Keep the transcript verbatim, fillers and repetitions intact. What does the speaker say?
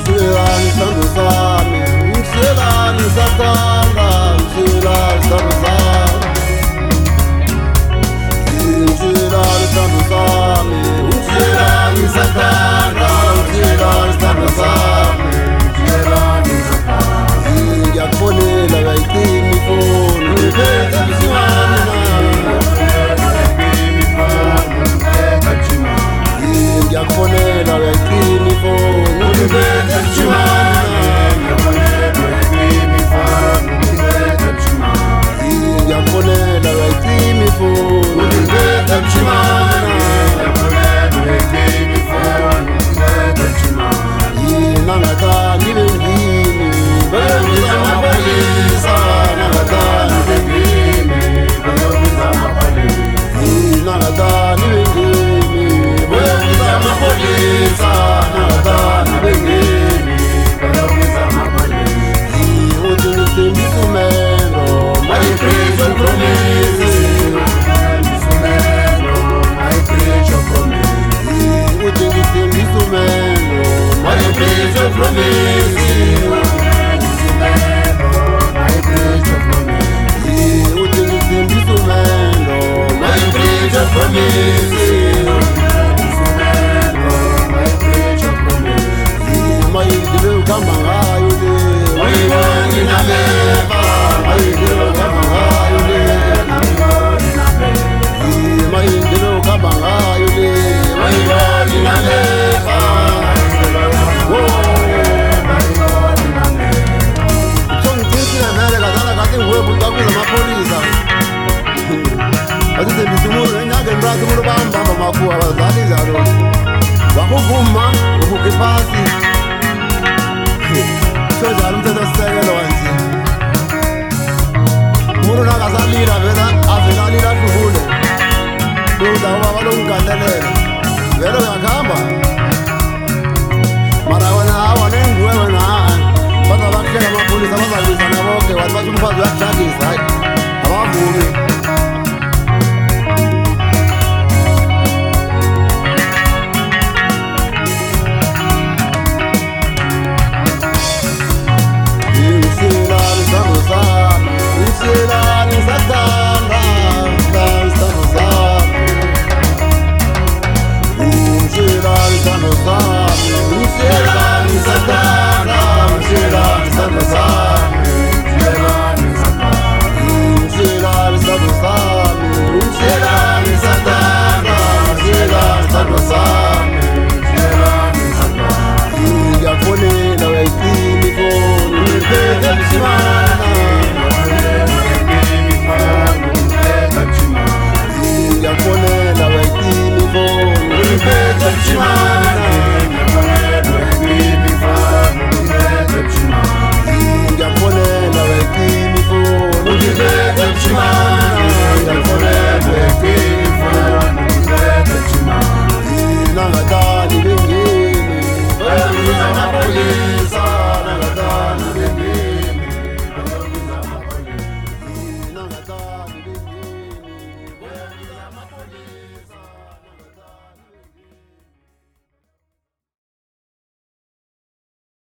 Mshiyelani sithando sami, mshiyelani ngisathanda, mshiyelani sithando sami. Mshiyelani sithando sami, mshiyelani ngisathanda, mshiyelani sithando sami. Mshiyelani ngisathanda, ngiyakufonela uyayicima ifoni, ngiphethe mshiyelani ngiyakufonela uyayicima ifoni, ngiphethe mshiyelani ngiyakufonela uyayicima ifoni, ngiphethe mshiyelani nangathandi bengimi bayobiza amapholisa, nangathandi bengimi bayobiza amapholisa, nangathandi bengimi bayobiza amapholisa, nangathandi bengimi bayobiza amapholisa. Uthi ngithembisa umendo, my precious promise, my precious promise. Uthi ngithembisa umendo, my precious promise, my precious promise. Uthi ngithembisa umendo, my precious promise, my precious promise. Mayindile ukhamba ngayo le, mayiboni nameva, mayindile ukhamba ngayo le, mayindile ukhamba ngayo le, mayiboni nameva. Ngithithile vele kazana kathi nguwe muntu wakubiza amapholisa. Asithembisa umuntu enyangeni rathi umuntu bambamba makhuwa abazali njalo. Wakuvuma uvuke phasi. Sojalo umthethosisekelo kanje. Umuntu nakazalila vele avele alila ahlukule. Lokuthi awubaba lokungandelela. Vele uyakuhamba. Mara wena awa nenguwe wena. Baza bakuhlela amapholisa bazabizana bonke wathi bathi umfazi uyakushadisa.